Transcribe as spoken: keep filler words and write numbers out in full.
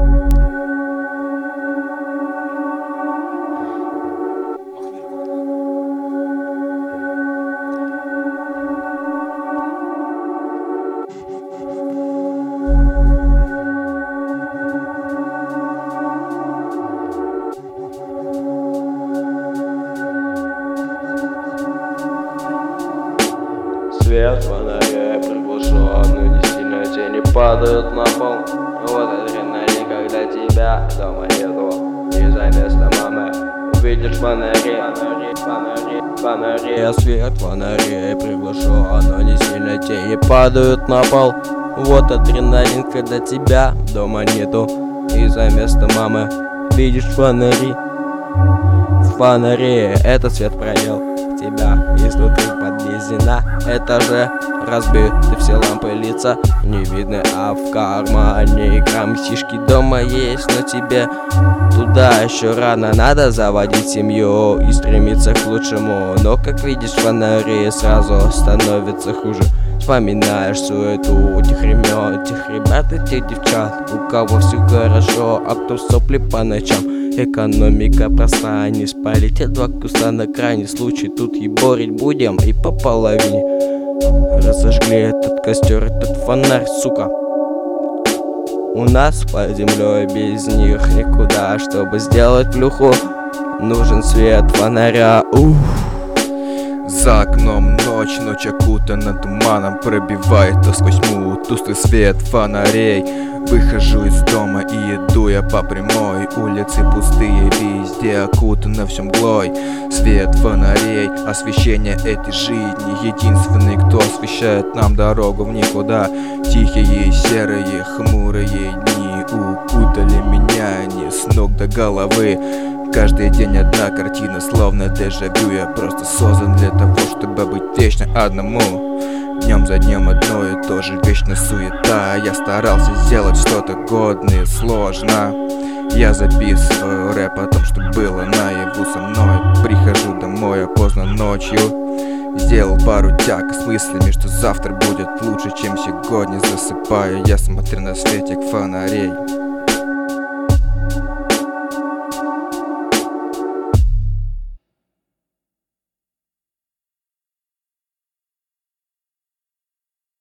Свет фонарей приглушен, но не сильно тени падают на пол. Вот адреналин, когда тебя дома нету, и за место мамы увидишь фонари, фонари, фонари, фонари. Свет фонарей приглушен, но не сильно тени падают на пол. Вот адреналин, когда тебя дома нету, и за место мамы видишь фонари. Фонари — это свет проел тебя изнутри подвезена. Этажи разбиты, все лампы лица не видны, а в кармане грамм сишки дома есть. Но тебе туда еще рано, надо заводить семью и стремиться к лучшему. Но как видишь фонари, сразу становится хуже. Вспоминаешь суету тех времен, тех ребят и тех девчат, у кого все хорошо, а кто сопли по ночам. Экономика проста, не спалить два куста на крайний случай. Тут еборить будем и по половине разожгли этот костер, этот фонарь, сука. У нас под землей без них никуда. Чтобы сделать плюху, нужен свет фонаря. Ух. За окном ночь, ночь окутана туманом, пробивает то сквозь тьму тусклый свет фонарей. Выхожу из дома и иду я по прямой. Улицы пустые, везде окутано всем мглой. Свет фонарей, освещение этой жизни. Единственный, кто освещает нам дорогу в никуда. Тихие, серые, хмурые дни укутали меня они с ног до головы. Каждый день одна картина, словно дежавю. Я просто создан для того, чтобы быть вечно одному. Днем за днем одно и то же, вечно суета. Я старался сделать что-то годное, сложно. Я записываю рэп о том, что было наяву со мной. Прихожу домой, а поздно ночью. Сделал пару тяг с мыслями, что завтра будет лучше, чем сегодня. Засыпаю, я смотрю на светик фонарей.